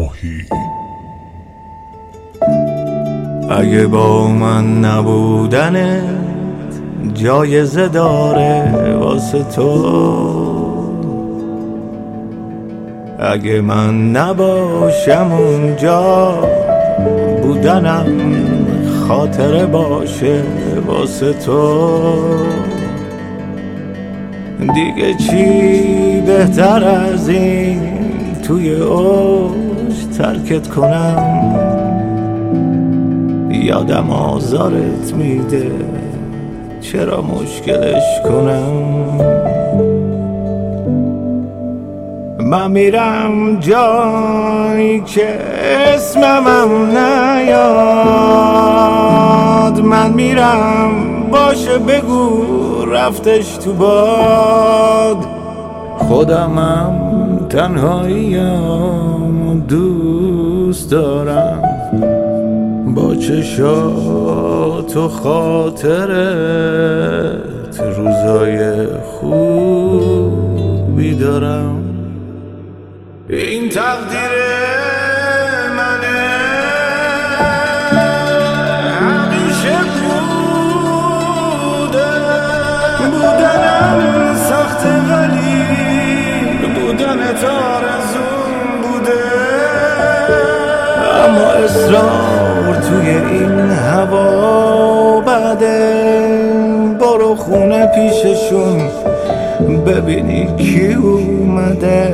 ماهی. اگه با من نبودنت جایزه داره واسه تو، اگه من نباشم اونجا بودنم خاطره باشه واسه تو. دیگه چی بهتر از این توی اوج ترکت کنم، یادم آزارت میده چرا مشکلش کنم. من میرم جایی که اسمم نیاد، من میرم باشه بگو رفتش تو باد. خودمم تنهاییم دوست دارم، با چشات و خاطرت روزای خوبی دارم. این تقدیر منه همیشه بودنم سخته ولی بودنت آرزوم بوده. اما اصرار توی این هوا بده، برو خونه پیششون ببینی کی اومده.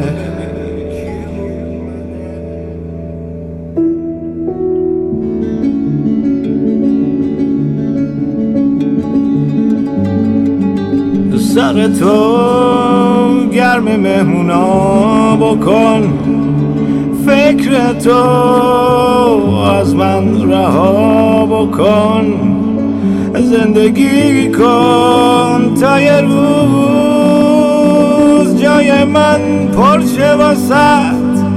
سر تو گرم مهمونا بکن، فکر تو از من رها بکن. زندگی کن تا یه روز جای من پرشه واسط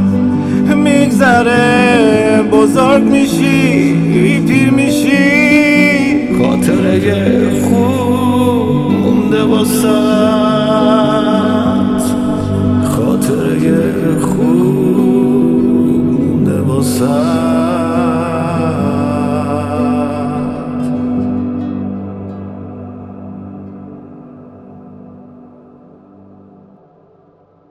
میگذره، بزرگ میشی پیر میشی، خاطره خوب مونده واسط، خاطره خوب مونده واسط.